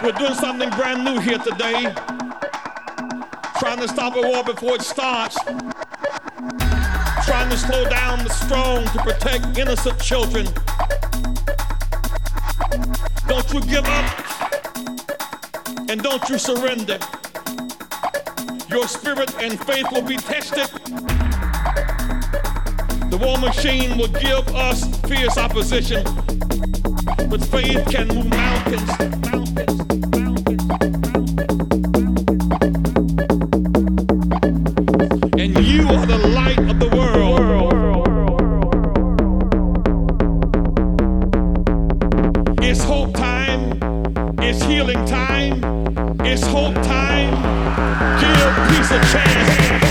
We're doing something brand new here today. Trying to stop a war before it starts. Trying to slow down the strong to protect innocent children. Don't you give up and don't you surrender. Your spirit and faith will be tested. The war machine will give us fierce opposition, but faith can move mountains. And you are the light of the world. It's hope time. It's healing time. It's hope time. Give peace a chance.